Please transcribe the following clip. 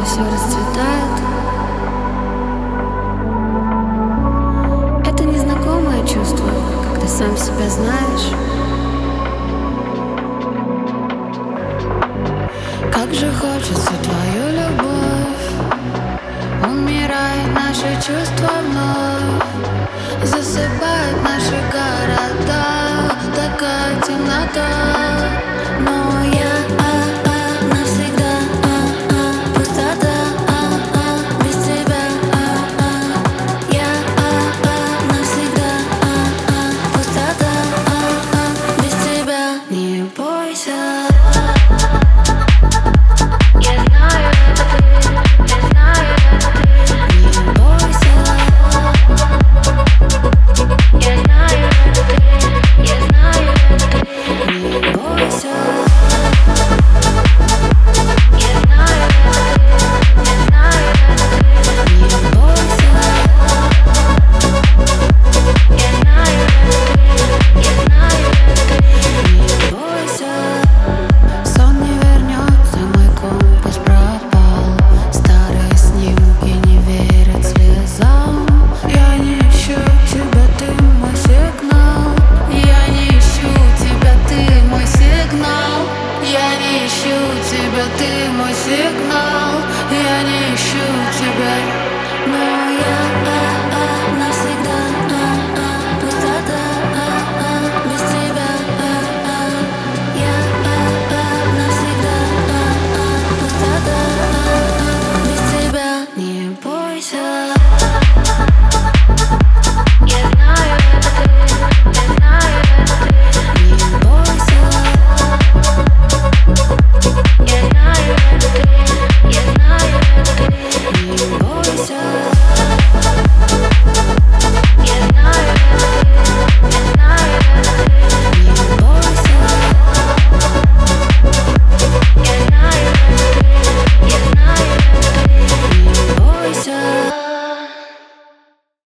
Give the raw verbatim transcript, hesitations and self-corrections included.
все расцветает. Это незнакомое чувство, когда сам себя знаешь. Как же хочется твою любовь. Умирает наше чувство вновь. Засыпают наши города. Такая темнота. Но я а, а, навсегда а, а, пустота а, а, без тебя а, а. Я а, а, навсегда а, а, пустота а, а, без тебя. Не бойся. Я знаю, это ты, я знаю, это ты. Не бойся. Я знаю, это ты, я знаю, это ты. Не бойся. Я знаю, это ты, я знаю, это ты. Не бойся. Я знаю, это ты, я знаю, это ты. Не бойся. Сон не вернется, мой компас пропал. Старые снимки не верят слезам. Я не ищу тебя, ты мой сигнал. Я не ищу тебя, ты мой сигнал. Я не ищу тебя, ты мой сигнал. Я не ищу тебя, но я